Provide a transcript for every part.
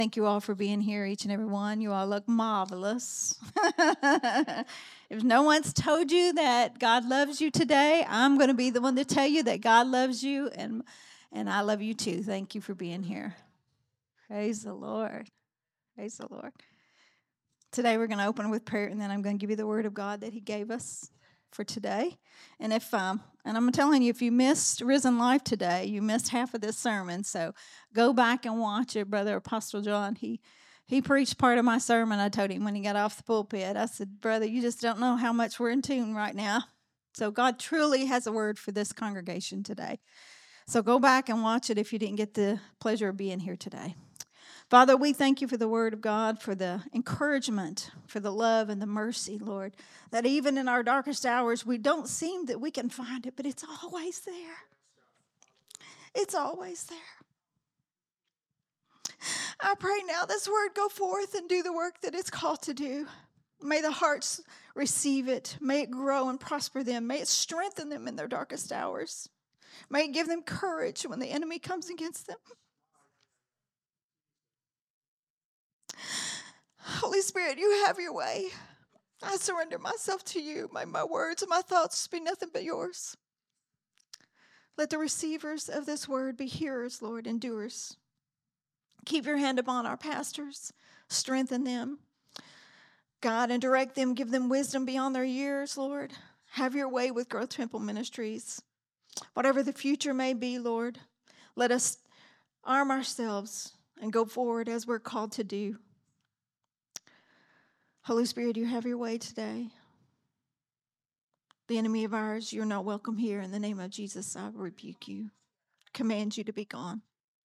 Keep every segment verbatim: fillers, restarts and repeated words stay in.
Thank you all for being here, each and every one. You all look marvelous. If no one's told you that God loves you today, I'm going to be the one to tell you that God loves you, and, and I love you too. Thank you for being here. Praise the Lord. Praise the Lord. Today we're going to open with prayer, and then I'm going to give you the word of God that He gave us for today. And if um, and I'm telling you, if you missed Risen Life today, you missed half of this sermon. So go back and watch it. Brother Apostle John, he he preached part of my sermon. I told him when he got off the pulpit, I said, brother, you just don't know how much we're in tune right now. So God truly has a word for this congregation today. So go back and watch it if you didn't get the pleasure of being here today. Father, we thank you for the word of God, for the encouragement, for the love and the mercy, Lord, that even in our darkest hours, we don't seem that we can find it, but it's always there. It's always there. I pray now this word go forth and do the work that it's called to do. May the hearts receive it. May it grow and prosper them. May it strengthen them in their darkest hours. May it give them courage when the enemy comes against them. Holy Spirit, you have your way. I surrender myself to you. May my words and my thoughts be nothing but yours. Let the receivers of this word be hearers, Lord, and doers. Keep your hand upon our pastors. Strengthen them. God, and direct them. Give them wisdom beyond their years, Lord. Have your way with Growth Temple Ministries. Whatever the future may be, Lord, let us arm ourselves and go forward as we're called to do. Holy Spirit, you have your way today. The enemy of ours, you're not welcome here. In the name of Jesus, I rebuke you. Command you to be gone.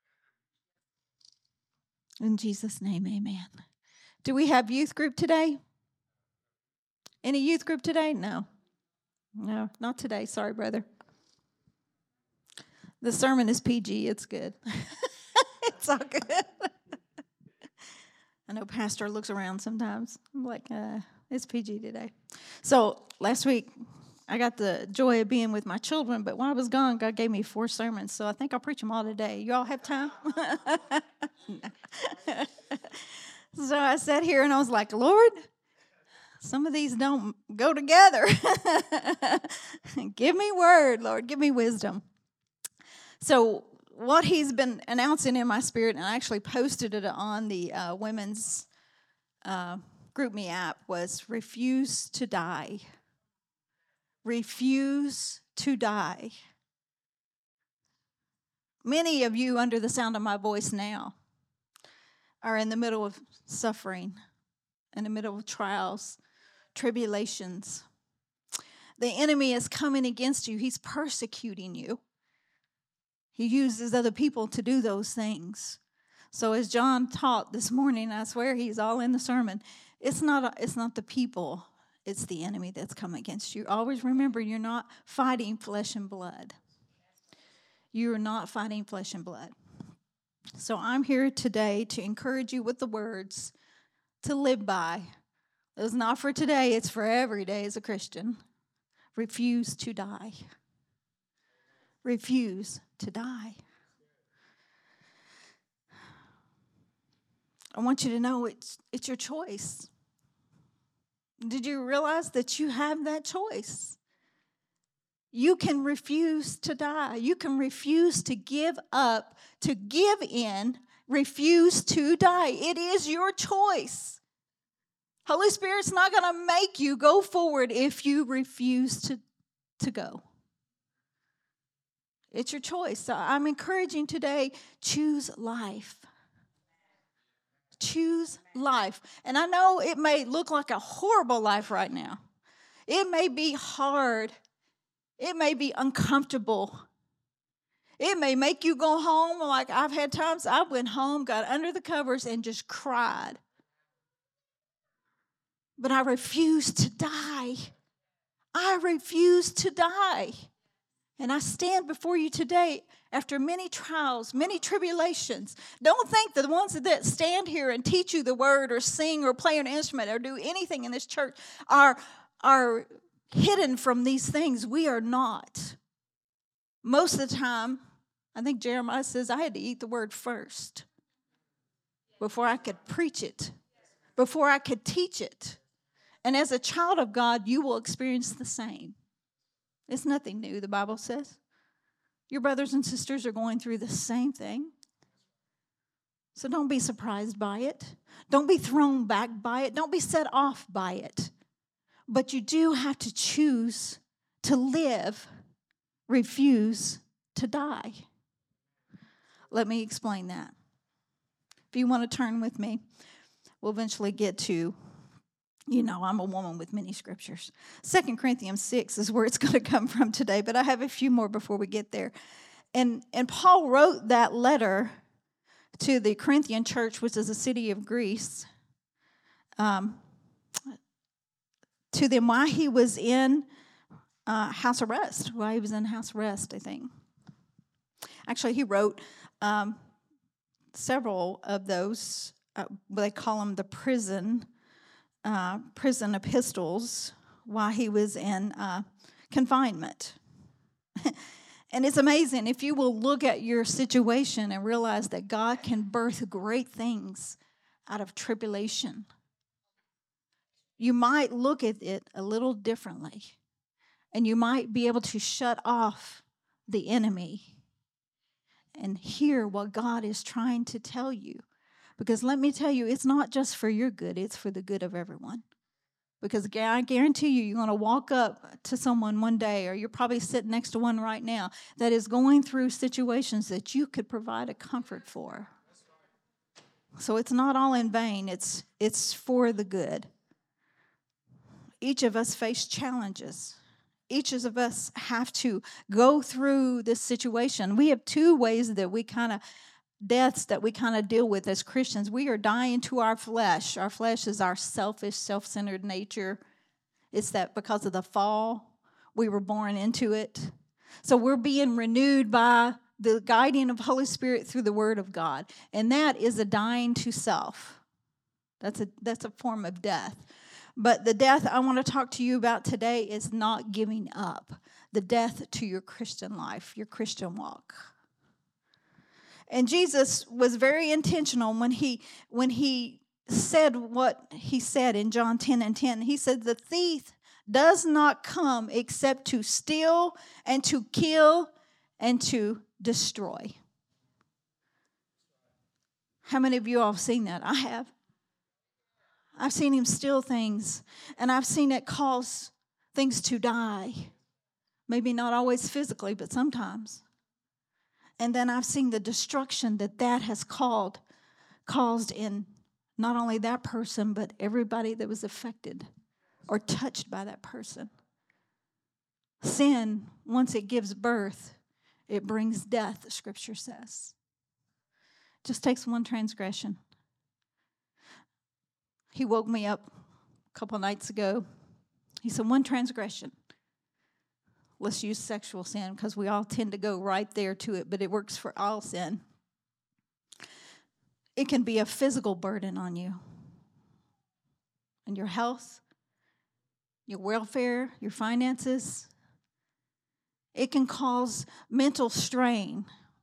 In Jesus' name, amen. Do we have youth group today? Any youth group today? No. No, not today. Sorry, brother. The sermon is P G. It's good. It's all good. I know Pastor looks around sometimes. I'm like, uh, it's P G today. So last week, I got the joy of being with my children, but while I was gone, God gave me four sermons, so I think I'll preach them all today. You all have time? So I sat here and I was like, Lord, some of these don't go together. Give me word, Lord. Give me wisdom. So what He's been announcing in my spirit, and I actually posted it on the uh, women's uh, GroupMe app, was refuse to die. Refuse to die. Many of you under the sound of my voice now are in the middle of suffering, in the middle of trials, tribulations. The enemy is coming against you. He's persecuting you. He uses other people to do those things. So as John taught this morning, I swear he's all in the sermon, it's not, it's not the people, it's the enemy that's coming against you. Always remember, you're not fighting flesh and blood. You are not fighting flesh and blood. So I'm here today to encourage you with the words to live by. It's not for today, it's for every day as a Christian. Refuse to die. Refuse to die. I want you to know it's it's your choice. Did you realize that you have that choice? You can refuse to die. You can refuse to give up, to give in, refuse to die. It is your choice. Holy Spirit's not going to make you go forward if you refuse to, to go. It's your choice. So I'm encouraging today, choose life. Choose life. And I know it may look like a horrible life right now. It may be hard. It may be uncomfortable. It may make you go home. Like I've had times I went home, got under the covers, and just cried. But I refuse to die. I refuse to die. And I stand before you today after many trials, many tribulations. Don't think that the ones that stand here and teach you the word or sing or play an instrument or do anything in this church are, are hidden from these things. We are not. Most of the time, I think Jeremiah says I had to eat the word first. before I could preach it, before I could teach it. And as a child of God, you will experience the same. It's nothing new, the Bible says. Your brothers and sisters are going through the same thing. So don't be surprised by it. Don't be thrown back by it. Don't be set off by it. But you do have to choose to live, refuse to die. Let me explain that. If you want to turn with me, we'll eventually get to, you know, I'm a woman with many scriptures. Second Corinthians six is where it's going to come from today, but I have a few more before we get there. And, and Paul wrote that letter to the Corinthian church, which is a city of Greece, um, to them while he was in uh, house arrest, while he was in house arrest, I think. Actually, he wrote um, several of those, uh, they call them the prison, uh, prison epistles, while he was in uh, confinement. And it's amazing if you will look at your situation and realize that God can birth great things out of tribulation. You might look at it a little differently, and you might be able to shut off the enemy and hear what God is trying to tell you. Because let me tell you, it's not just for your good, it's for the good of everyone. Because I guarantee you, you're going to walk up to someone one day, or you're probably sitting next to one right now, that is going through situations that you could provide a comfort for. So it's not all in vain. It's, it's for the good. Each of us face challenges. Each of us have to go through this situation. We have two ways that we kind of, deaths that we kind of deal with as Christians. We are dying to our flesh. Our flesh is our selfish, self-centered nature. It's that because of the fall, we were born into it. So we're being renewed by the guiding of Holy Spirit through the Word of God. And that is a dying to self. That's a, that's a form of death. But the death I want to talk to you about today is not giving up. The death to your Christian life, your Christian walk. And Jesus was very intentional when he when he said what he said in John ten and ten. He said, the thief does not come except to steal and to kill and to destroy. How many of you all have seen that? I have. I've seen him steal things, and I've seen it cause things to die. Maybe not always physically, but sometimes. And then I've seen the destruction that that has called, caused in not only that person, but everybody that was affected or touched by that person. Sin, once it gives birth, it brings death, the scripture says. Just takes one transgression. He woke me up a couple nights ago. He said, one transgression. Let's use sexual sin because we all tend to go right there to it, but it works for all sin. It can be a physical burden on you and your health, your welfare, your finances. It can cause mental strain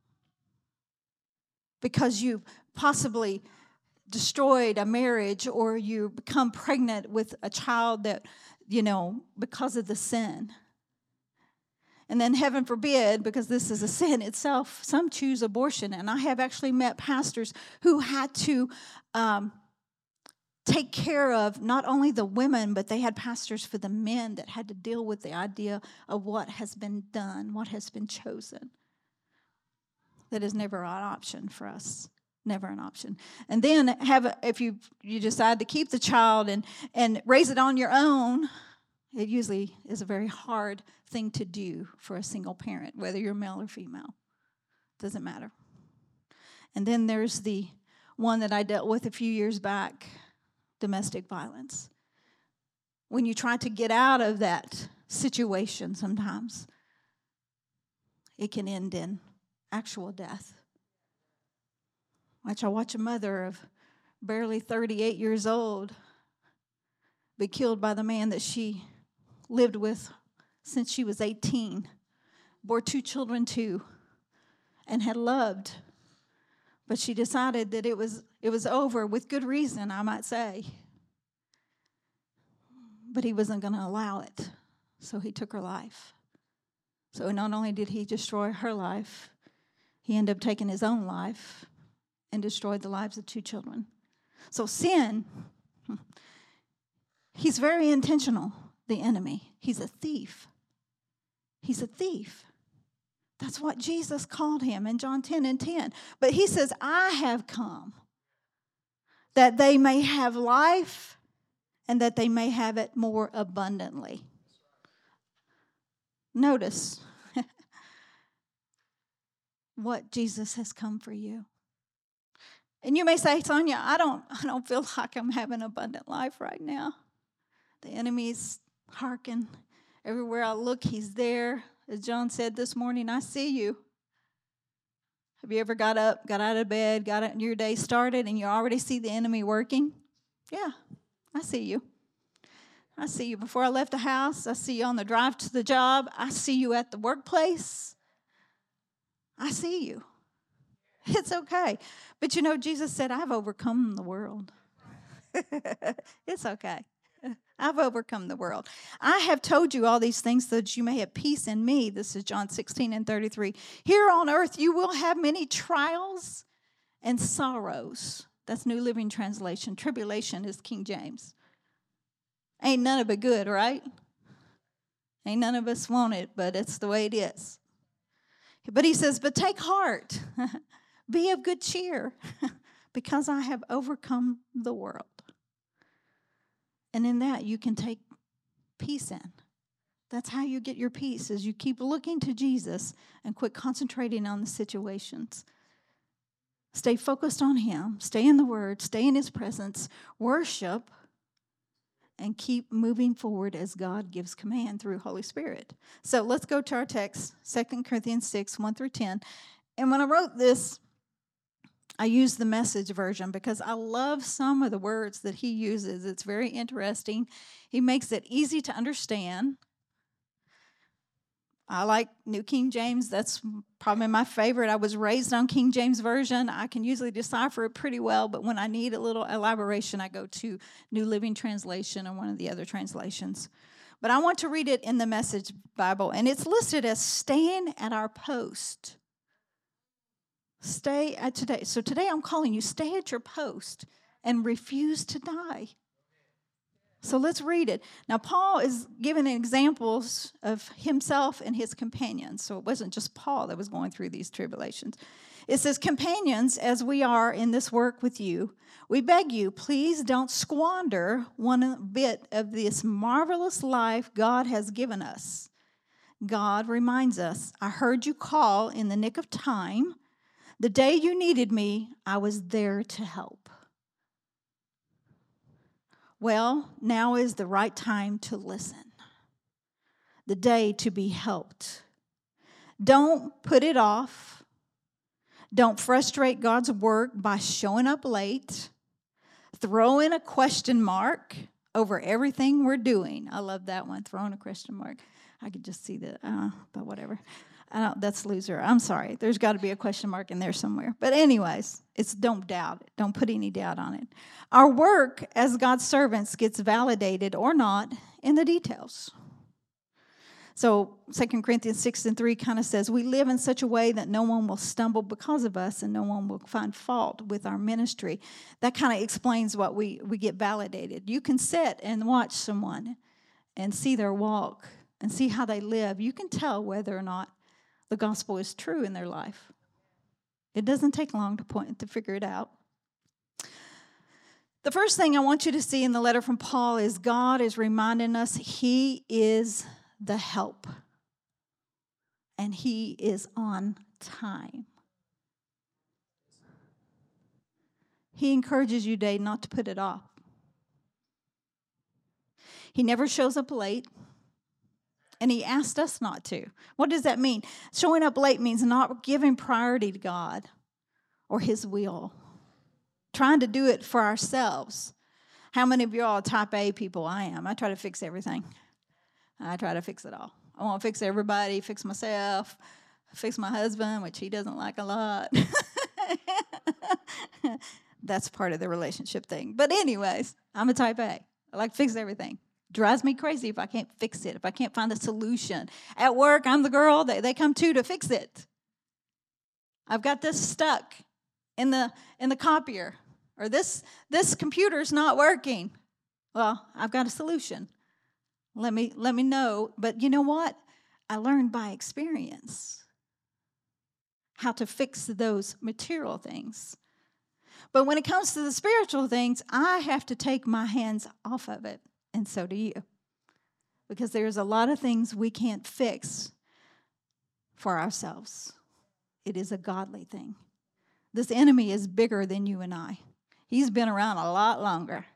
because you possibly destroyed a marriage, or you become pregnant with a child that, you know, because of the sin. And then heaven forbid, because this is a sin itself, some choose abortion. And I have actually met pastors who had to um, take care of not only the women, but they had pastors for the men that had to deal with the idea of what has been done, what has been chosen. That is never an option for us. Never an option. And then have a, if you you decide to keep the child and, and raise it on your own, it usually is a very hard thing to do for a single parent, whether you're male or female. Doesn't matter. And then there's the one that I dealt with a few years back, domestic violence. When you try to get out of that situation sometimes, it can end in actual death. Watch, I watch a mother of barely thirty-eight years old be killed by the man that she lived with since she was eighteen, bore two children to, and had loved. But she decided that it was It was over with good reason, I might say. But he wasn't going to allow it. So he took her life. So not only did he destroy her life, he ended up taking his own life and destroyed the lives of two children. So sin, he's very intentional, the enemy. He's a thief. He's a thief. That's what Jesus called him in John ten and ten. But he says, I have come that they may have life and that they may have it more abundantly. Notice what Jesus has come for you. And you may say, Sonia, I don't, I don't feel like I'm having an abundant life right now. The enemy's hearken. Everywhere I look, he's there. As John said this morning, I see you. Have you ever got up, got out of bed, got out, your day started, and you already see the enemy working? Yeah, I see you. I see you before I left the house. I see you on the drive to the job. I see you at the workplace. I see you. It's okay. But you know, Jesus said, I've overcome the world. It's okay. I've overcome the world. I have told you all these things so that you may have peace in me. This is John sixteen and thirty-three. Here on earth you will have many trials and sorrows. That's New Living Translation. Tribulation is King James. Ain't none of it good, right? Ain't none of us want it, but it's the way it is. But he says, but take heart. Be of good cheer, because I have overcome the world. And in that, you can take peace in. That's how you get your peace, is you keep looking to Jesus and quit concentrating on the situations. Stay focused on him. Stay in the Word. Stay in his presence. Worship. And keep moving forward as God gives command through Holy Spirit. So let's go to our text, Second Corinthians six, one through ten. And when I wrote this, I used the Message version because I love some of the words that he uses. It's very interesting. He makes it easy to understand. I like New King James. That's probably my favorite. I was raised on King James Version. I can usually decipher it pretty well, but when I need a little elaboration, I go to New Living Translation or one of the other translations. But I want to read it in the Message Bible, and it's listed as staying at our post. Stay at today. So today I'm calling you, stay at your post and refuse to die. So let's read it. Now, Paul is giving examples of himself and his companions. So it wasn't just Paul that was going through these tribulations. It says, companions, as we are in this work with you, we beg you, please don't squander one bit of this marvelous life God has given us. God reminds us, I heard you call in the nick of time. The day you needed me, I was there to help. Well, now is the right time to listen. The day to be helped. Don't put it off. Don't frustrate God's work by showing up late. Throw in a question mark over everything we're doing. I love that one, throwing a question mark. I could just see that, uh, but whatever. I don't, that's loser. I'm sorry. There's got to be a question mark in there somewhere. But anyways, it's don't doubt it. Don't put any doubt on it. Our work as God's servants gets validated or not in the details. So Second Corinthians six and three kind of says, we live in such a way that no one will stumble because of us and no one will find fault with our ministry. That kind of explains what we, we get validated. You can sit and watch someone and see their walk and see how they live. You can tell whether or not the gospel is true in their life. It doesn't take long to point to figure it out. The first thing I want you to see in the letter from Paul is God is reminding us he is the help. And he is on time. He encourages you today not to put it off. He never shows up late. And he asked us not to. What does that mean? Showing up late means not giving priority to God or his will. Trying to do it for ourselves. How many of you all are type A people? I am. I try to fix everything. I try to fix it all. I want to fix everybody, fix myself, fix my husband, which he doesn't like a lot. That's part of the relationship thing. But anyways, I'm a type A. I like to fix everything. Drives me crazy if I can't fix it, if I can't find a solution. At work, I'm the girl that they come to to fix it. I've got this stuck in the in the copier, or this this computer's not working. Well, I've got a solution. Let me let me know. But you know what? I learned by experience how to fix those material things. But when it comes to the spiritual things, I have to take my hands off of it, and so do you. Because there's a lot of things we can't fix for ourselves. It is a godly thing. This enemy is bigger than you and I. He's been around a lot longer.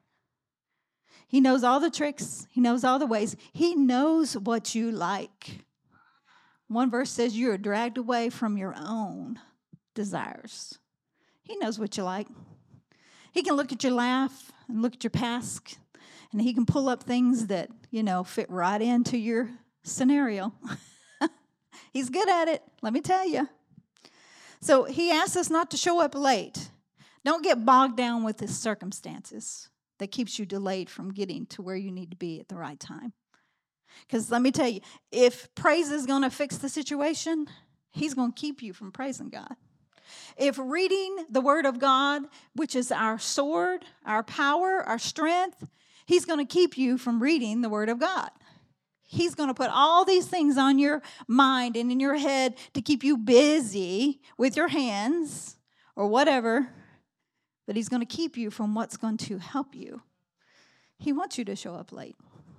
He knows all the tricks. He knows all the ways. He knows what you like. One verse says you are dragged away from your own desires. He knows what you like. He can look at your life and look at your past, and he can pull up things that, you know, fit right into your scenario. He's good at it, let me tell you. So he asks us not to show up late. Don't get bogged down with the circumstances that keeps you delayed from getting to where you need to be at the right time. Because let me tell you, if praise is going to fix the situation, he's going to keep you from praising God. If reading the Word of God, which is our sword, our power, our strength, he's going to keep you from reading the Word of God. He's going to put all these things on your mind and in your head to keep you busy with your hands or whatever, but he's going to keep you from what's going to help you. He wants you to show up late.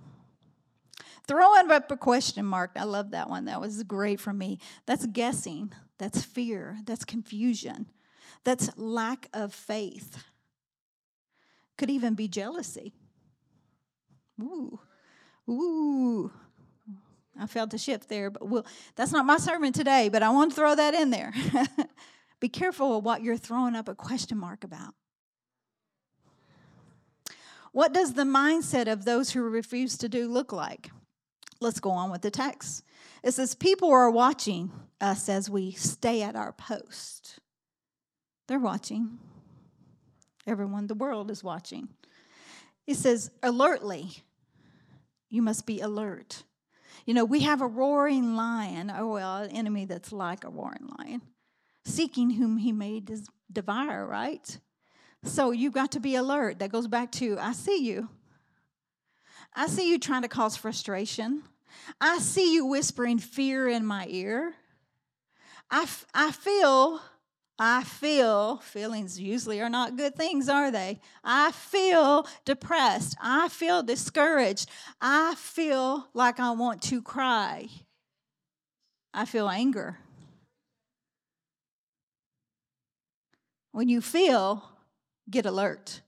Throwing up a question mark. I love that one. That was great for me. That's guessing. That's fear. That's confusion. That's lack of faith. Could even be jealousy. Ooh. Ooh. I felt a shift there, but we'll, that's not my sermon today, but I want to throw that in there. Be careful of what you're throwing up a question mark about. What does the mindset of those who refuse to do look like? Let's go on with the text. It says, people are watching us as we stay at our post. They're watching. Everyone in the world is watching. It says, alertly. You must be alert. You know, we have a roaring lion, oh, well, an enemy that's like a roaring lion, seeking whom he may des- devour, right? So you've got to be alert. That goes back to, I see you. I see you trying to cause frustration. I see you whispering fear in my ear. I, f- I feel, I feel, feelings usually are not good things, are they? I feel depressed. I feel discouraged. I feel like I want to cry. I feel anger. When you feel, get alert.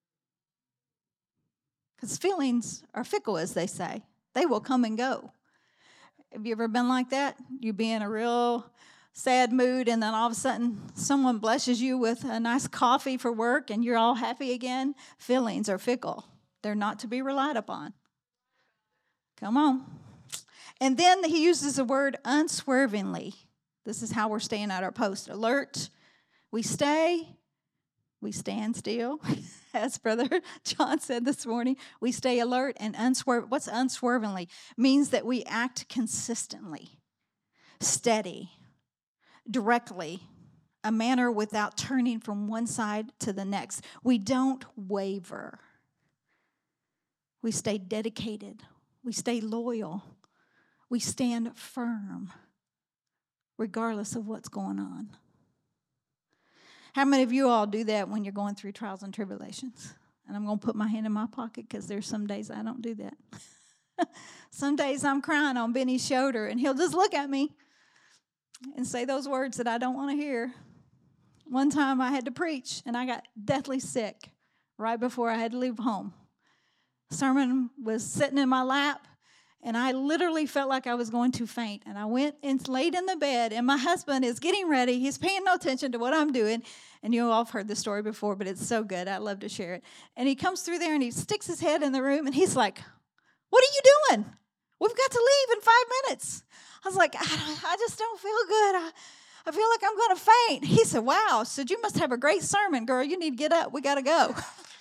Because feelings are fickle, as they say. They will come and go. Have you ever been like that? You be in a real sad mood, and then all of a sudden someone blesses you with a nice coffee for work, and you're all happy again? Feelings are fickle. They're not to be relied upon. Come on. And then he uses the word unswervingly. This is how we're staying at our post. Alert. We stay. We stand still. As Brother John said this morning, we stay alert and unswerve. What's unswervingly? Means that we act consistently, steady, directly, a manner without turning from one side to the next. We don't waver. We stay dedicated. We stay loyal. We stand firm, regardless of what's going on. How many of you all do that when you're going through trials and tribulations? And I'm going to put my hand in my pocket because there's some days I don't do that. Some days I'm crying on Benny's shoulder, and he'll just look at me and say those words that I don't want to hear. One time I had to preach, and I got deathly sick right before I had to leave home. Sermon was sitting in my lap, and I literally felt like I was going to faint. And I went and laid in the bed, and my husband is getting ready. He's paying no attention to what I'm doing. And you all have heard the story before, but it's so good. I love to share it. And he comes through there, and he sticks his head in the room, and he's like, what are you doing? We've got to leave in five minutes. I was like, I, I just don't feel good. I, I feel like I'm going to faint. He said, wow. I said, you must have a great sermon, girl. You need to get up. We got to go.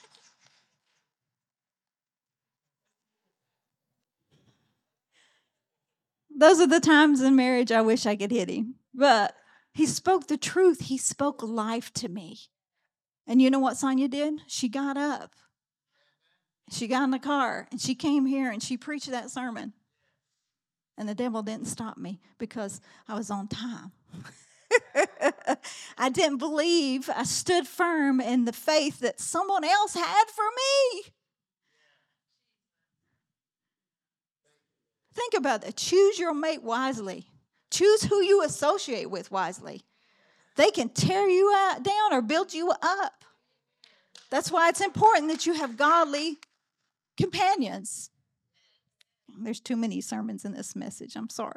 Those are the times in marriage I wish I could hit him. But he spoke the truth. He spoke life to me. And you know what Sonia did? She got up. She got in the car and she came here and she preached that sermon. And the devil didn't stop me because I was on time. I didn't believe. I stood firm in the faith that someone else had for me. Think about that. Choose your mate wisely. Choose who you associate with wisely. They can tear you out, down or build you up. That's why it's important that you have godly companions. There's too many sermons in this message. I'm sorry.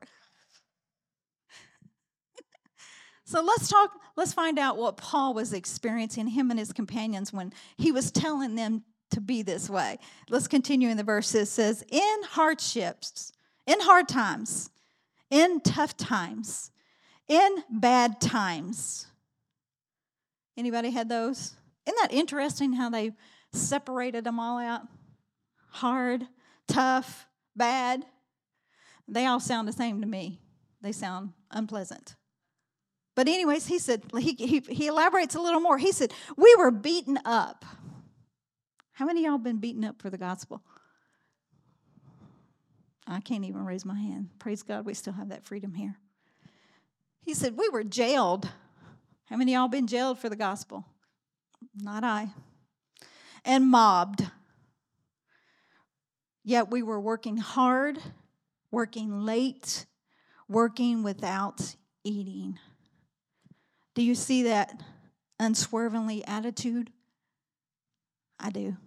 So let's talk, let's find out what Paul was experiencing, him and his companions, when he was telling them to be this way. Let's continue in the verse. It says, in hardships, in hard times, in tough times, in bad times. Anybody had those? Isn't that interesting how they separated them all out? Hard, tough, bad. They all sound the same to me. They sound unpleasant. But anyways, he said, he, he, he elaborates a little more. He said, we were beaten up. How many of y'all been beaten up for the gospel? I can't even raise my hand. Praise God, we still have that freedom here. He said, we were jailed. How many of y'all been jailed for the gospel? Not I. And mobbed. Yet we were working hard, working late, working without eating. Do you see that unswervingly attitude? I do.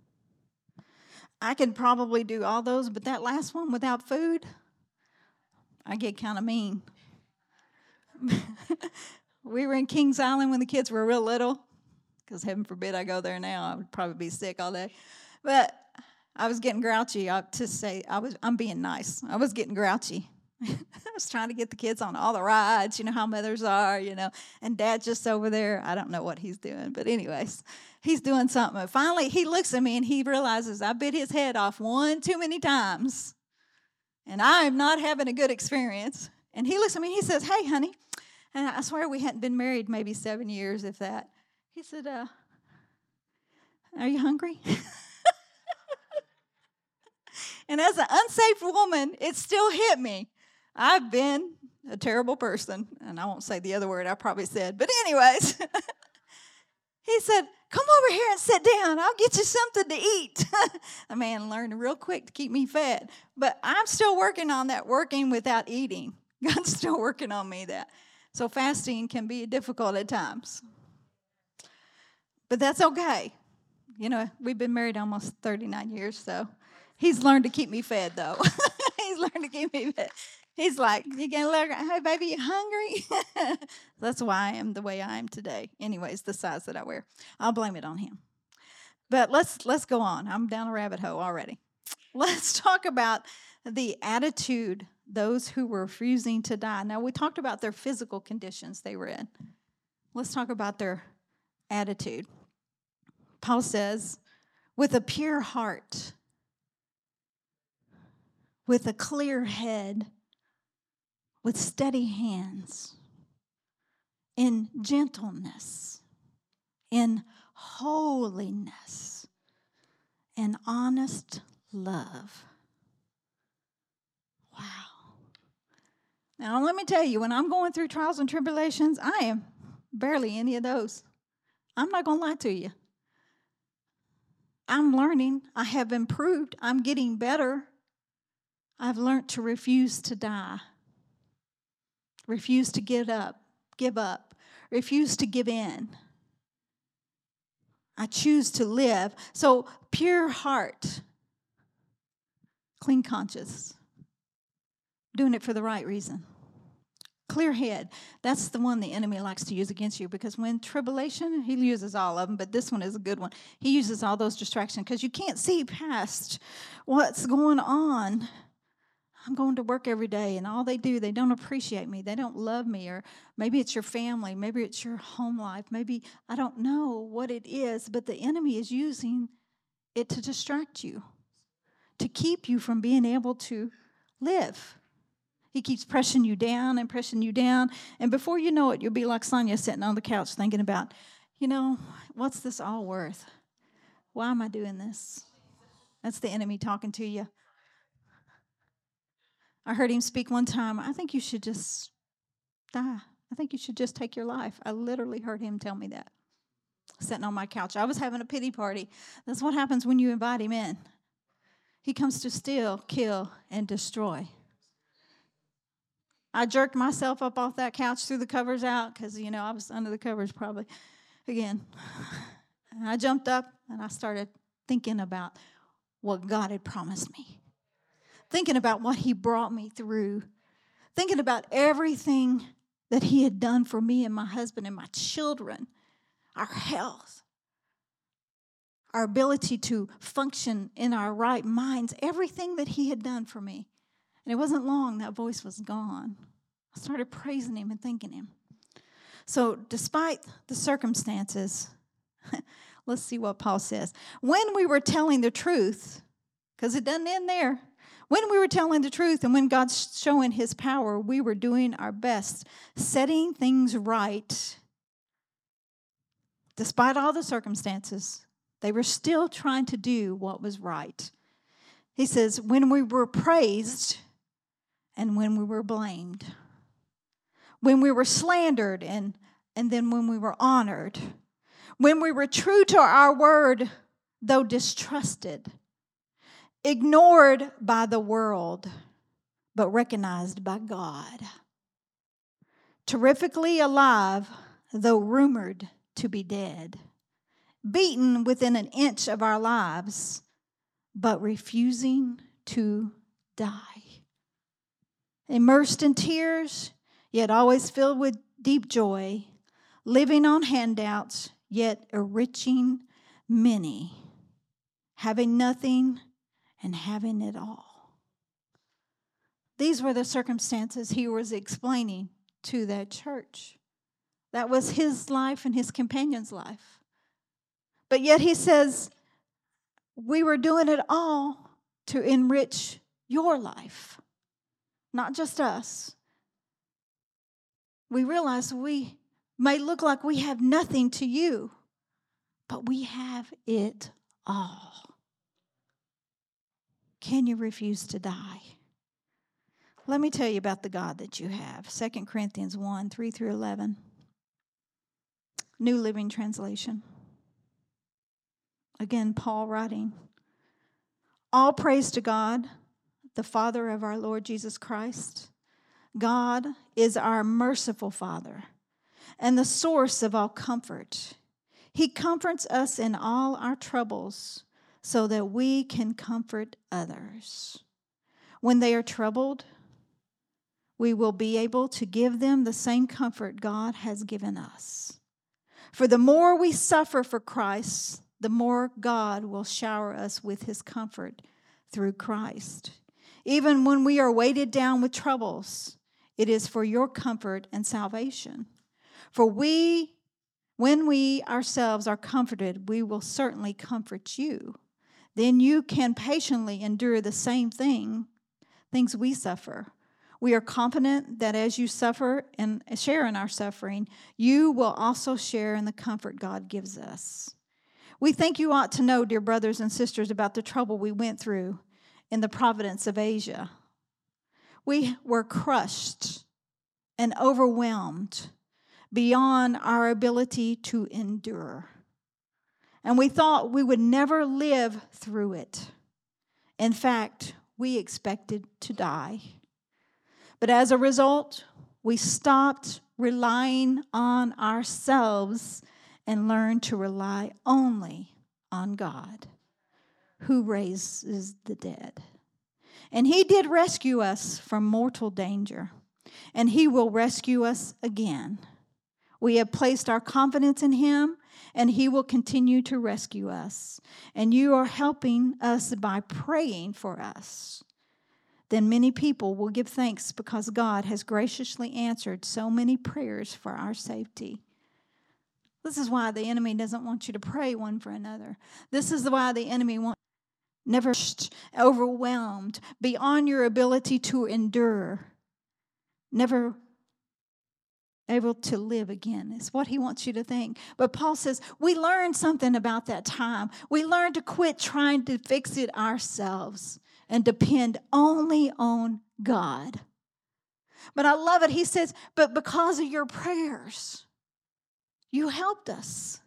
I could probably do all those, but that last one without food, I get kind of mean. We were in Kings Island when the kids were real little, because heaven forbid I go there now. I would probably be sick all day. But I was getting grouchy. I, to say I was, I'm being nice. I was getting grouchy. I was trying to get the kids on all the rides. You know how mothers are, you know. And Dad's just over there. I don't know what he's doing. But anyways, he's doing something. Finally, he looks at me and he realizes I bit his head off one too many times. And I am not having a good experience. And he looks at me and he says, hey, honey. And I swear we hadn't been married maybe seven years, if that. He said, uh, are you hungry? And as an unsafe woman, it still hit me. I've been a terrible person, and I won't say the other word I probably said, but anyways, he said, come over here and sit down. I'll get you something to eat. The man learned real quick to keep me fed, but I'm still working on that, working without eating. God's still working on me that. So fasting can be difficult at times, but that's okay. You know, we've been married almost thirty-nine years, so he's learned to keep me fed, though. He's learned to keep me fed. He's like, you gonna look, hey, baby, you hungry? That's why I am the way I am today. Anyways, the size that I wear. I'll blame it on him. But let's let's go on. I'm down a rabbit hole already. Let's talk about the attitude, those who were refusing to die. Now, we talked about their physical conditions they were in. Let's talk about their attitude. Paul says, with a pure heart, with a clear head, with steady hands, in gentleness, in holiness, in honest love. Wow. Now, let me tell you, when I'm going through trials and tribulations, I am barely any of those. I'm not going to lie to you. I'm learning. I have improved. I'm getting better. I've learned to refuse to die. Refuse to give up, give up. Refuse to give in. I choose to live. So, pure heart, clean conscience, doing it for the right reason. Clear head. That's the one the enemy likes to use against you, because when tribulation, he uses all of them, but this one is a good one. He uses all those distractions because you can't see past what's going on. I'm going to work every day, and all they do, they don't appreciate me. They don't love me. Or maybe it's your family. Maybe it's your home life. Maybe, I don't know what it is, but the enemy is using it to distract you, to keep you from being able to live. He keeps pressing you down and pressing you down. And before you know it, you'll be like Sonia sitting on the couch thinking about, you know, what's this all worth? Why am I doing this? That's the enemy talking to you. I heard him speak one time. I think you should just die. I think you should just take your life. I literally heard him tell me that, sitting on my couch. I was having a pity party. That's what happens when you invite him in. He comes to steal, kill, and destroy. I jerked myself up off that couch, threw the covers out, because, you know, I was under the covers probably again. And I jumped up, and I started thinking about what God had promised me, thinking about what he brought me through, thinking about everything that he had done for me and my husband and my children, our health, our ability to function in our right minds, everything that he had done for me. And it wasn't long, that voice was gone. I started praising him and thanking him. So despite the circumstances, let's see what Paul says. When we were telling the truth, because it doesn't end there. When we were telling the truth and when God's showing his power, we were doing our best, setting things right. Despite all the circumstances, they were still trying to do what was right. He says, when we were praised and when we were blamed, when we were slandered and, and then when we were honored, when we were true to our word, though distrusted, ignored by the world, but recognized by God, terrifically alive, though rumored to be dead, beaten within an inch of our lives, but refusing to die, immersed in tears, yet always filled with deep joy, living on handouts, yet enriching many, having nothing and having it all. These were the circumstances he was explaining to that church. That was his life and his companion's life. But yet he says, we were doing it all to enrich your life, not just us. We realize we may look like we have nothing to you, but we have it all. Can you refuse to die? Let me tell you about the God that you have. Second Corinthians one, three through eleven. New Living Translation. Again, Paul writing. All praise to God, the Father of our Lord Jesus Christ. God is our merciful Father and the source of all comfort. He comforts us in all our troubles so that we can comfort others. When they are troubled, we will be able to give them the same comfort God has given us. For the more we suffer for Christ, the more God will shower us with his comfort through Christ. Even when we are weighted down with troubles, it is for your comfort and salvation. For we, when we ourselves are comforted, we will certainly comfort you. Then you can patiently endure the same thing, things we suffer. We are confident that as you suffer and share in our suffering, you will also share in the comfort God gives us. We think you ought to know, dear brothers and sisters, about the trouble we went through in the province of Asia. We were crushed and overwhelmed beyond our ability to endure. And we thought we would never live through it. In fact, we expected to die. But as a result, we stopped relying on ourselves and learned to rely only on God, who raises the dead. And he did rescue us from mortal danger, and he will rescue us again. We have placed our confidence in him, and he will continue to rescue us. And you are helping us by praying for us. then many people will give thanks because God has graciously answered so many prayers for our safety. This is why the enemy doesn't want you to pray one for another. This is why the enemy wants never overwhelmed, beyond your ability to endure, never able to live again. It's what he wants you to think. But Paul says, we learned something about that time. We learned to quit trying to fix it ourselves and depend only on God. But I love it. He says, but because of your prayers, you helped us.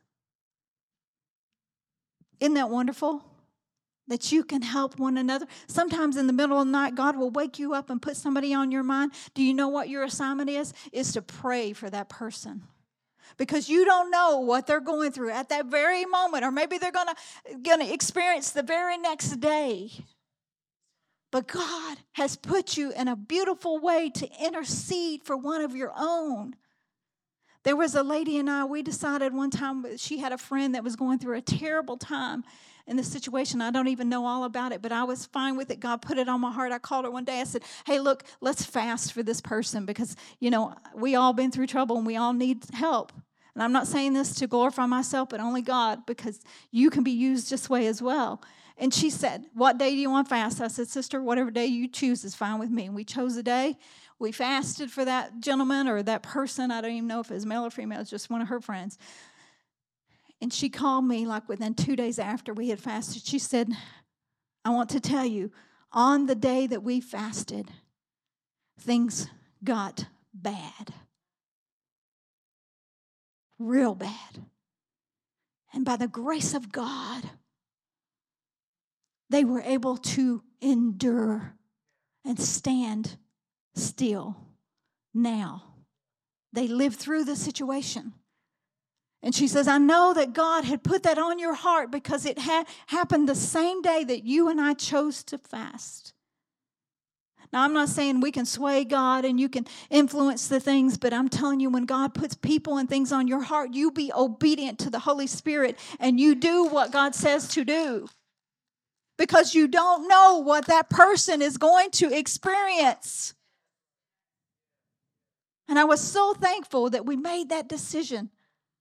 Isn't that wonderful? That you can help one another. Sometimes in the middle of the night, God will wake you up and put somebody on your mind. Do you know what your assignment is? Is to pray for that person. Because you don't know what they're going through at that very moment, or maybe they're gonna, gonna experience the very next day. But God has put you in a beautiful way to intercede for one of your own. There was a lady and I, we decided one time, she had a friend that was going through a terrible time in the situation. I don't even know all about it, but I was fine with it. God put it on my heart. I called her one day. I said, hey, look, let's fast for this person because, you know, we all been through trouble and we all need help. And I'm not saying this to glorify myself, but only God, because you can be used this way as well. And she said, what day do you want to fast? I said, sister, whatever day you choose is fine with me. And we chose a day. We fasted for that gentleman or that person. I don't even know if it was male or female. It was just one of her friends. And she called me like within two days after we had fasted. She said, I want to tell you, on the day that we fasted, things got bad. Real bad. And by the grace of God, they were able to endure and stand still. Now, they lived through the situation. And she says, I know that God had put that on your heart because it had happened the same day that you and I chose to fast. Now, I'm not saying we can sway God and you can influence the things, but I'm telling you, when God puts people and things on your heart, you be obedient to the Holy Spirit and you do what God says to do. Because you don't know what that person is going to experience. And I was so thankful that we made that decision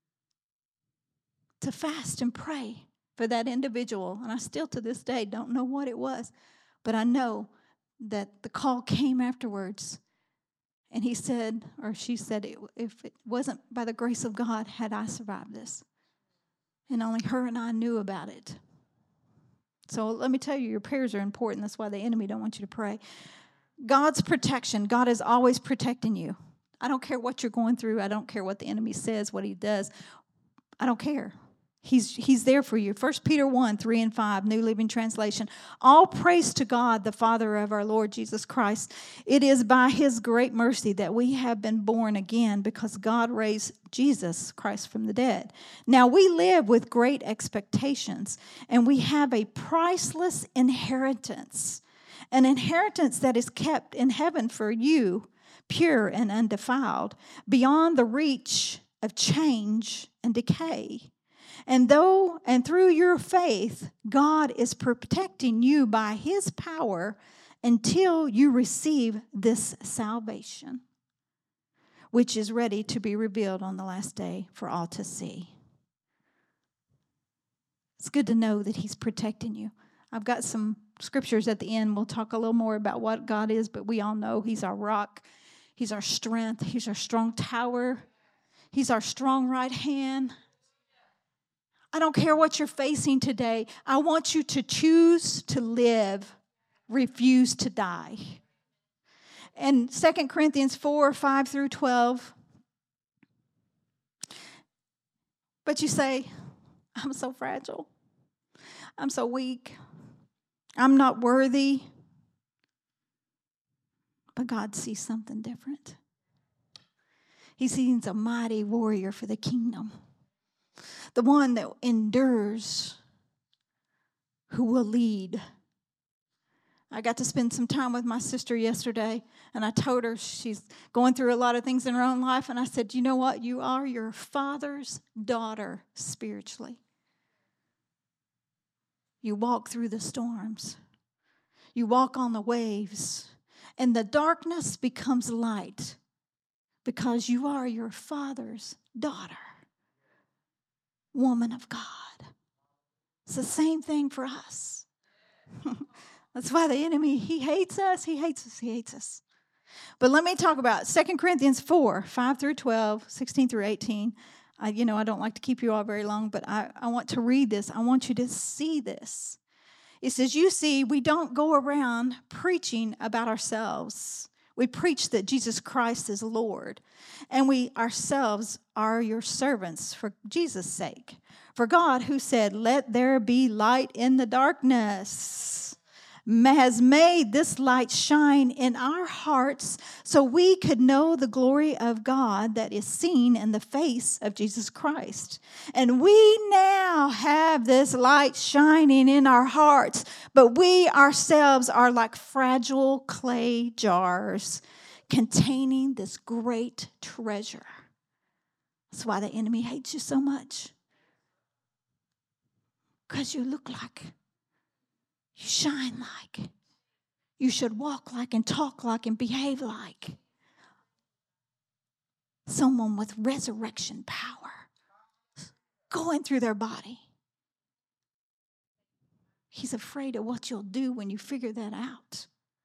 to fast and pray for that individual. And I still to this day don't know what it was. But I know that the call came afterwards. And he said, or she said, if it wasn't by the grace of God, had I survived this. And only her and I knew about it. So let me tell you, your prayers are important. That's why the enemy don't want you to pray. God's protection. God is always protecting you. I don't care what you're going through. I don't care what the enemy says, what he does. I don't care. He's, he's there for you. First Peter one, three and five, New Living Translation. All praise to God, the Father of our Lord Jesus Christ. It is by his great mercy that we have been born again because God raised Jesus Christ from the dead. Now we live with great expectations and we have a priceless inheritance, an inheritance that is kept in heaven for you, pure and undefiled, beyond the reach of change and decay. And though and through your faith, God is protecting you by his power until you receive this salvation, which is ready to be revealed on the last day for all to see. It's good to know that he's protecting you. I've got some scriptures at the end. We'll talk a little more about what God is, but we all know he's our rock. He's our strength. He's our strong tower. He's our strong right hand. I don't care what you're facing today. I want you to choose to live, refuse to die. And Second Corinthians four, five through twelve. But you say, I'm so fragile. I'm so weak. I'm not worthy. But God sees something different. He sees a mighty warrior for the kingdom. The one that endures, who will lead. I got to spend some time with my sister yesterday, and I told her she's going through a lot of things in her own life, and I said, you know what? You are your father's daughter spiritually. You walk through the storms. You walk on the waves, and the darkness becomes light because you are your Father's daughter, woman of God. It's the same thing for us. That's why the enemy, he hates us, he hates us, he hates us. But let me talk about Second Corinthians four, five through twelve, sixteen through eighteen. I, you know, I don't like to keep you all very long, but I, I want to read this. I want you to see this. It says, you see, we don't go around preaching about ourselves. We preach that Jesus Christ is Lord, and we ourselves are your servants for Jesus' sake. For God, who said, let there be light in the darkness, has made this light shine in our hearts so we could know the glory of God that is seen in the face of Jesus Christ. And we now have this light shining in our hearts, but we ourselves are like fragile clay jars containing this great treasure. That's why the enemy hates you so much. Because you look like, you shine like, you should walk like and talk like and behave like someone with resurrection power going through their body. He's afraid of what you'll do when you figure that out.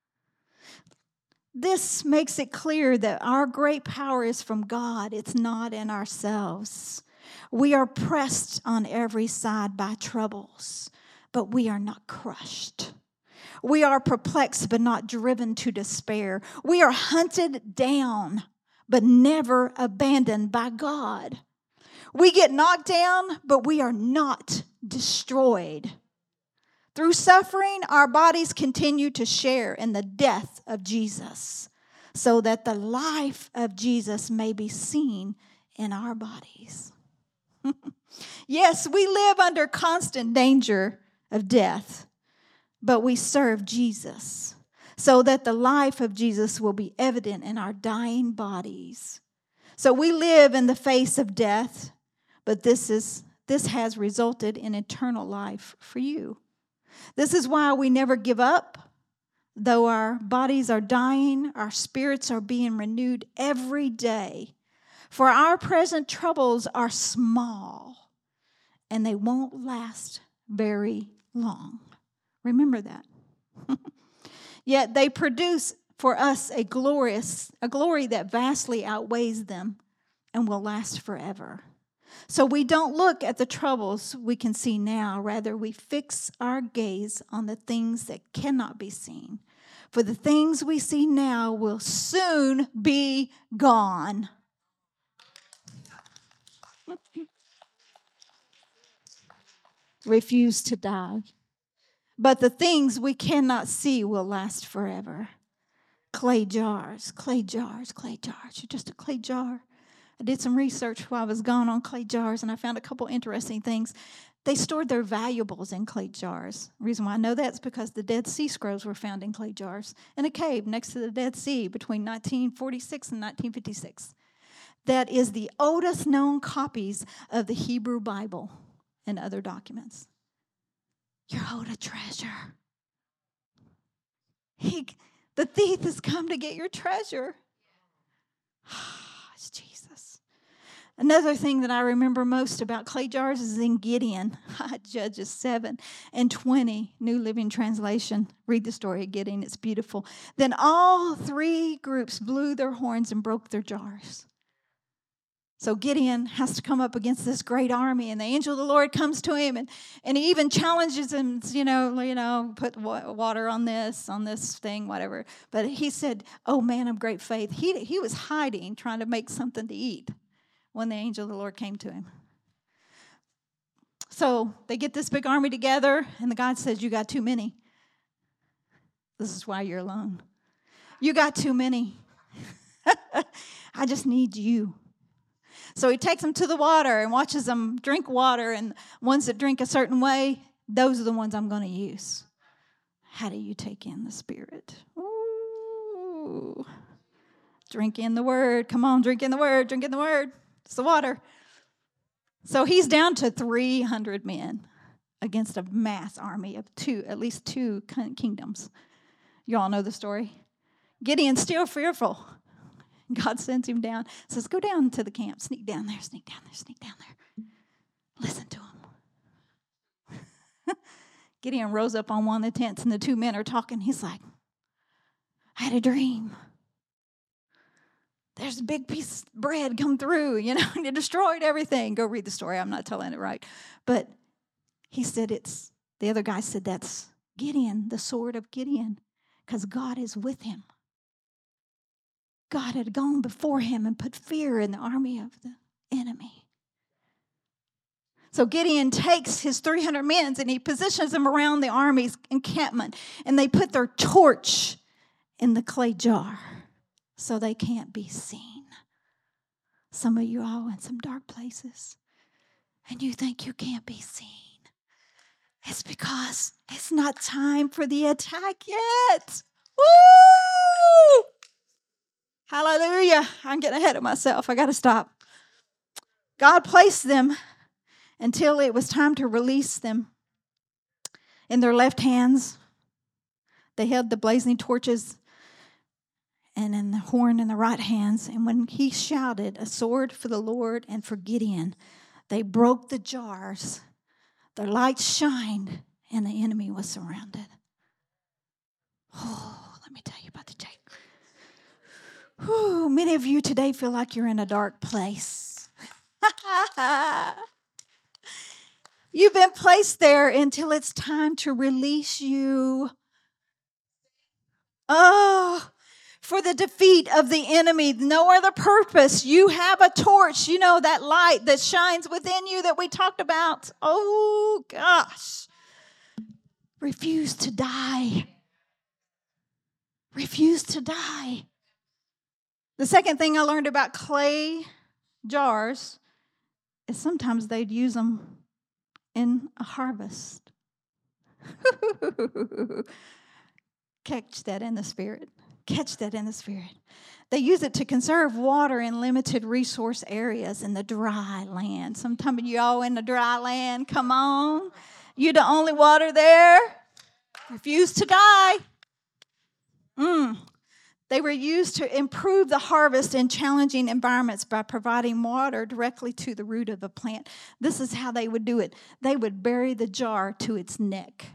This makes it clear that our great power is from God. It's not in ourselves. We are pressed on every side by troubles, but we are not crushed. We are perplexed, but not driven to despair. We are hunted down, but never abandoned by God. We get knocked down, but we are not destroyed. Through suffering, our bodies continue to share in the death of Jesus, so that the life of Jesus may be seen in our bodies. Yes, we live under constant danger of death, but we serve Jesus, so that the life of Jesus will be evident in our dying bodies. So we live in the face of death, but this is this has resulted in eternal life for you. This is why we never give up. Though our bodies are dying, our spirits are being renewed every day. For our present troubles are small, and they won't last very long. Remember that. Yet they produce for us a glorious, a glory that vastly outweighs them and will last forever. So we don't look at the troubles we can see now. Rather, we fix our gaze on the things that cannot be seen. For the things we see now will soon be gone. Refuse to die. But the things we cannot see will last forever. Clay jars, clay jars, clay jars. You're just a clay jar. I did some research while I was gone on clay jars, and I found a couple interesting things. They stored their valuables in clay jars. The reason why I know that is because the Dead Sea Scrolls were found in clay jars in a cave next to the Dead Sea between nineteen forty-six and nineteen fifty-six. That is the oldest known copies of the Hebrew Bible and other documents. You hold a treasure. He, the thief has come to get your treasure. It's Jesus. Another thing that I remember most about clay jars is in Gideon, Judges seven and twenty, New Living Translation. Read the story of Gideon. It's beautiful. Then all three groups blew their horns and broke their jars. So Gideon has to come up against this great army, and the angel of the Lord comes to him, and, and he even challenges him, you know, you know, put water on this, on this thing, whatever. But he said, oh, man of great faith. He, he was hiding, trying to make something to eat when the angel of the Lord came to him. So they get this big army together, and the God says, you got too many. This is why you're alone. You got too many. I just need you. So he takes them to the water and watches them drink water, and ones that drink a certain way, those are the ones I'm going to use. How do you take in the Spirit? Ooh. Drink in the Word. Come on, drink in the Word. Drink in the Word. It's the water. So he's down to three hundred men against a mass army of two, at least two kingdoms. You all know the story. Gideon's still fearful. God sends him down, says, go down to the camp. Sneak down there, sneak down there, sneak down there. Listen to him. Gideon rose up on one of the tents, and the two men are talking. He's like, I had a dream. There's a big piece of bread come through, you know, and it destroyed everything. Go read the story. I'm not telling it right. But he said it's, the other guy said that's Gideon, the sword of Gideon, because God is with him. God had gone before him and put fear in the army of the enemy. So Gideon takes his three hundred men and he positions them around the army's encampment, and they put their torch in the clay jar so they can't be seen. Some of you all in some dark places, and you think you can't be seen. It's because it's not time for the attack yet. Woo! Hallelujah. I'm getting ahead of myself. I got to stop. God placed them until it was time to release them in their left hands. They held the blazing torches and in the horn in the right hands. And when he shouted, a sword for the Lord and for Gideon, they broke the jars. Their lights shined, and the enemy was surrounded. Oh, let me tell you about the Jake. Whew, many of you today feel like you're in a dark place. You've been placed there until it's time to release you. Oh, for the defeat of the enemy. No other purpose. You have a torch, you know, that light that shines within you that we talked about. Oh, gosh. Refuse to die. Refuse to die. The second thing I learned about clay jars is sometimes they'd use them in a harvest. Catch that in the spirit. Catch that in the spirit. They use it to conserve water in limited resource areas in the dry land. Sometimes you all in the dry land, come on. You're the only water there. Refuse to die. Mm. They were used to improve the harvest in challenging environments by providing water directly to the root of the plant. This is how they would do it. They would bury the jar to its neck.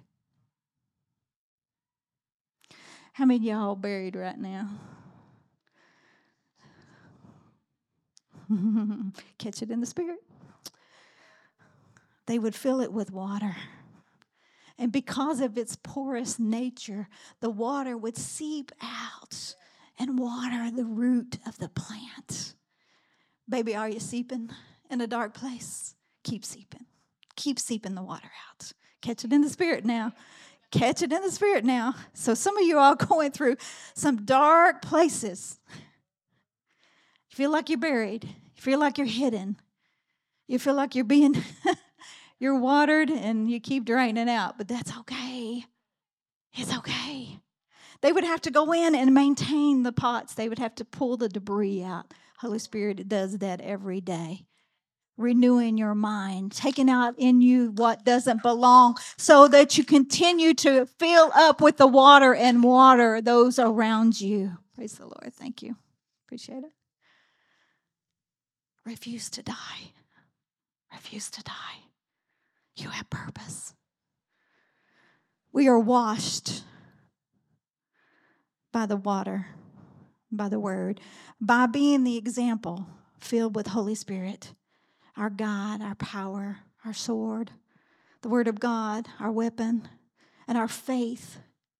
How many of y'all buried right now? Catch it in the spirit. They would fill it with water. And because of its porous nature, the water would seep out and water the root of the plant. Baby, are you seeping in a dark place? Keep seeping. Keep seeping the water out. Catch it in the spirit now. Catch it in the spirit now. So some of you are going through some dark places. You feel like you're buried. You feel like you're hidden. You feel like you're being, you're watered and you keep draining out. But that's okay. It's okay. They would have to go in and maintain the pots. They would have to pull the debris out. Holy Spirit does that every day. Renewing your mind, taking out in you what doesn't belong so that you continue to fill up with the water and water those around you. Praise the Lord. Thank you. Appreciate it. Refuse to die. Refuse to die. You have purpose. We are washed by the water, by the word, by being the example filled with Holy Spirit. Our God, our power, our sword, the word of God, our weapon, and our faith.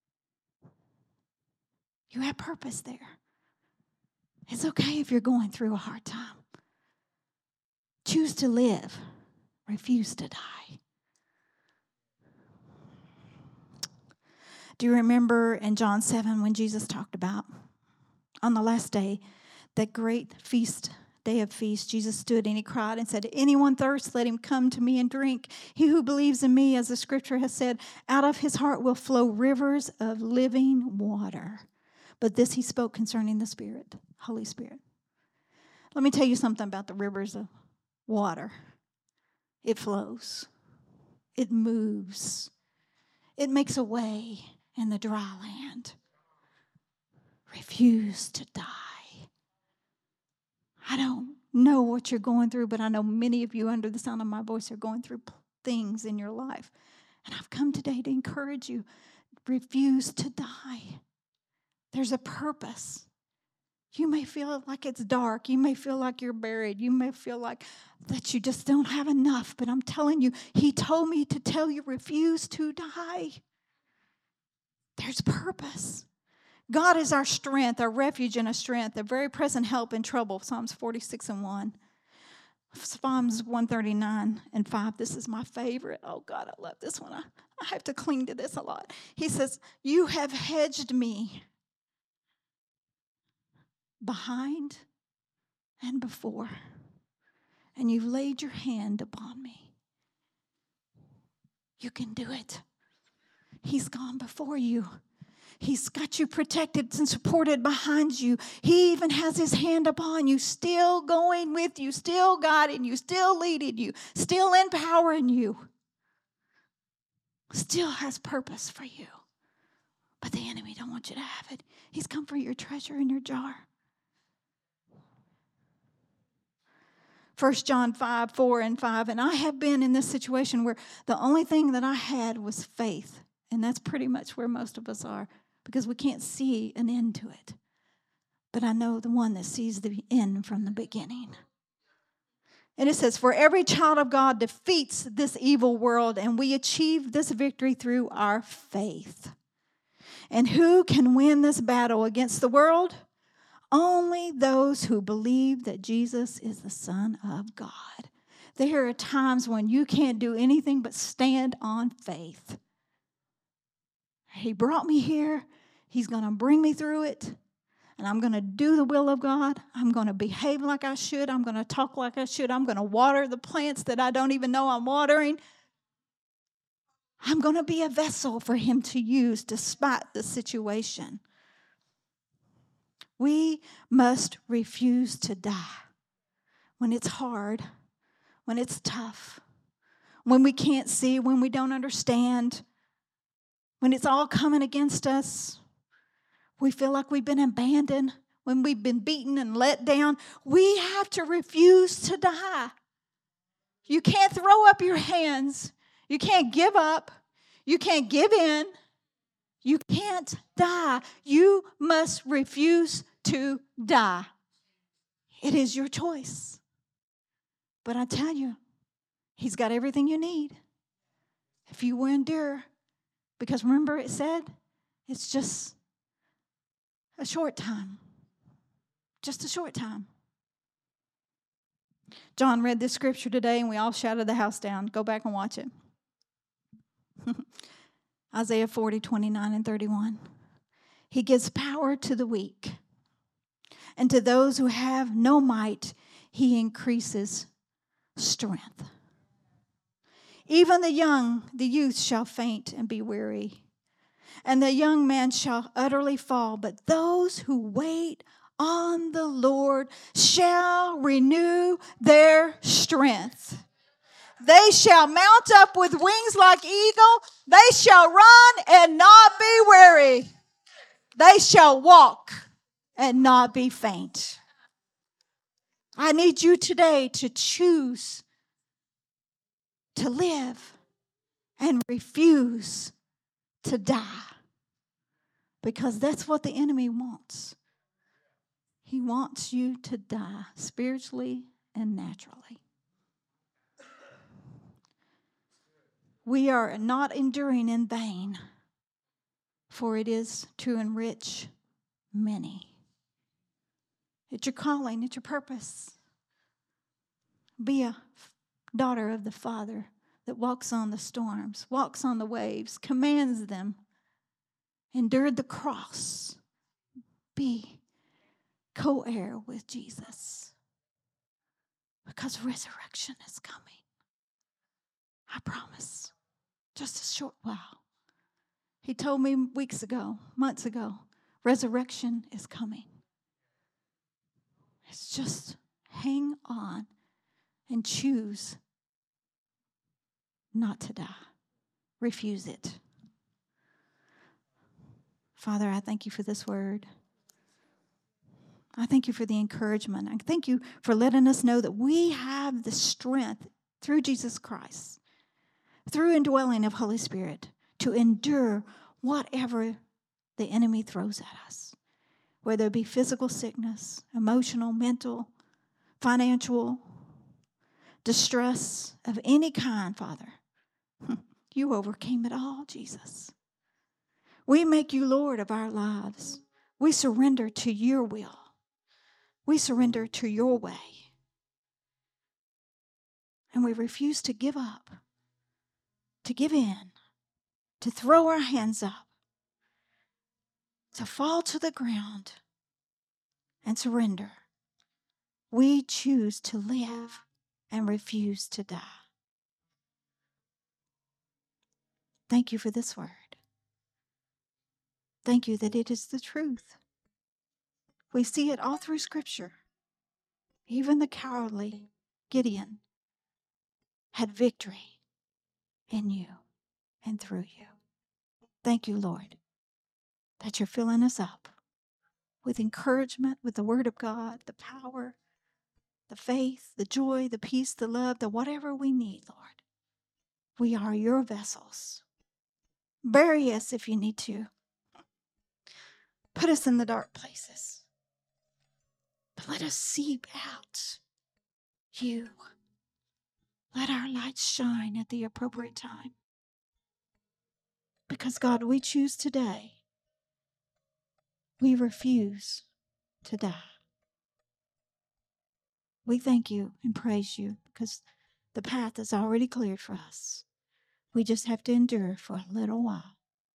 You have purpose there. It's okay if you're going through a hard time. Choose to live. Refuse to die. Do you remember in John seven when Jesus talked about on the last day, that great feast, day of feast, Jesus stood and he cried and said, anyone thirsts, let him come to me and drink. He who believes in me, as the scripture has said, out of his heart will flow rivers of living water. But this he spoke concerning the Spirit, Holy Spirit. Let me tell you something about the rivers of water. It flows. It moves. It makes a way in the dry land. refuse to die. I don't know what you're going through, but I know many of you under the sound of my voice are going through things in your life. And I've come today to encourage you, refuse to die. There's a purpose. You may feel like it's dark. You may feel like you're buried. You may feel like that you just don't have enough. But I'm telling you, he told me to tell you, refuse to die. There's purpose. God is our strength, our refuge and a strength, a very present help in trouble. Psalms forty-six and one. Psalms one thirty-nine and five. This is my favorite. Oh, God, I love this one. I, I have to cling to this a lot. He says, you have hedged me behind and before, and you've laid your hand upon me. You can do it. He's gone before you. He's got you protected and supported behind you. He even has his hand upon you, still going with you, still guiding you, still leading you, still empowering you. Still has purpose for you. But the enemy don't want you to have it. He's come for your treasure in your jar. First John five, four and five. And I have been in this situation where the only thing that I had was faith. And that's pretty much where most of us are, because we can't see an end to it. But I know the one that sees the end from the beginning. And it says, for every child of God defeats this evil world, and we achieve this victory through our faith. And who can win this battle against the world? Only those who believe that Jesus is the Son of God. There are times when you can't do anything but stand on faith. He brought me here. He's going to bring me through it. And I'm going to do the will of God. I'm going to behave like I should. I'm going to talk like I should. I'm going to water the plants that I don't even know I'm watering. I'm going to be a vessel for him to use despite the situation. We must refuse to die when it's hard, when it's tough, when we can't see, when we don't understand, when it's all coming against us. We feel like we've been abandoned, when we've been beaten and let down. We have to refuse to die. You can't throw up your hands. You can't give up. You can't give in. You can't die. You must refuse to die. It is your choice. But I tell you, he's got everything you need if you will endure. Because remember it said, it's just a short time. Just a short time. John read this scripture today and we all shouted the house down. Go back and watch it. Isaiah forty, twenty-nine and thirty-one. He gives power to the weak. And to those who have no might, he increases strength. Even the young, the youth shall faint and be weary. And the young man shall utterly fall. But those who wait on the Lord shall renew their strength. They shall mount up with wings like eagle. They shall run and not be weary. They shall walk and not be faint. I need you today to choose to live and refuse to die. Because that's what the enemy wants. He wants you to die spiritually and naturally. We are not enduring in vain, for it is to enrich many. It's your calling, it's your purpose. Be a daughter of the Father that walks on the storms, walks on the waves, commands them, endured the cross. Be co-heir with Jesus. Because resurrection is coming. I promise. Just a short while. He told me weeks ago, months ago, resurrection is coming. It's just hang on and choose not to die. Refuse it. Father, I thank you for this word. I thank you for the encouragement. I thank you for letting us know that we have the strength through Jesus Christ, through indwelling of Holy Spirit, to endure whatever the enemy throws at us, whether it be physical sickness, emotional, mental, financial, distress of any kind, Father. You overcame it all, Jesus. We make you Lord of our lives. We surrender to your will. We surrender to your way. And we refuse to give up, to give in, to throw our hands up, to fall to the ground and surrender. We choose to live and refuse to die. Thank you for this word. Thank you that it is the truth. We see it all through Scripture. Even the cowardly Gideon had victory in you and through you. Thank you, Lord, that you're filling us up with encouragement, with the Word of God, the power, the faith, the joy, the peace, the love, the whatever we need, Lord. We are your vessels. Bury us if you need to. Put us in the dark places. But let us seep out you. Let our lights shine at the appropriate time. Because, God, we choose today. We refuse to die. We thank you and praise you because the path is already cleared for us. We just have to endure for a little while.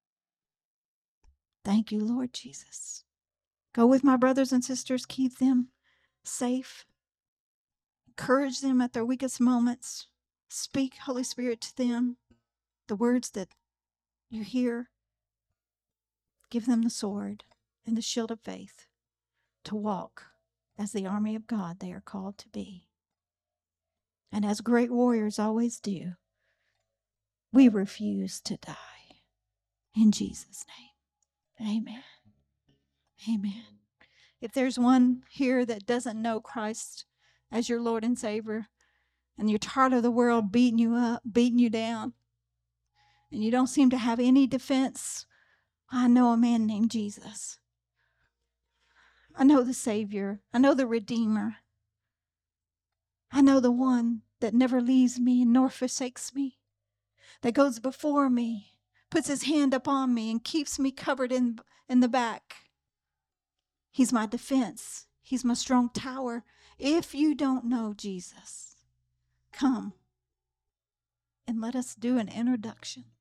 Thank you, Lord Jesus. Go with my brothers and sisters. Keep them safe. Encourage them at their weakest moments. Speak, Holy Spirit, to them the words that you hear. Give them the sword and the shield of faith to walk as the army of God they are called to be. And as great warriors always do, we refuse to die. In Jesus' name, amen. Amen. If there's one here that doesn't know Christ as your Lord and Savior, and you're tired of the world beating you up, beating you down, and you don't seem to have any defense, I know a man named Jesus. I know the Savior. I know the Redeemer. I know the one that never leaves me nor forsakes me, that goes before me, puts his hand upon me, and keeps me covered in, in the back. He's my defense. He's my strong tower. If you don't know Jesus, come and let us do an introduction.